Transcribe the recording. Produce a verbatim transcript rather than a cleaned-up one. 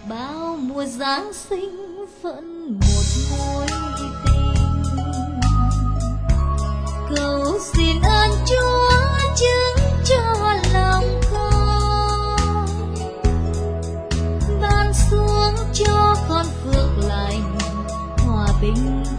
bao mùa Giáng sinh vẫn một mối tình. Cầu xin ơn Chúa chứng cho lòng con, ban xuống cho con phước lành hòa bình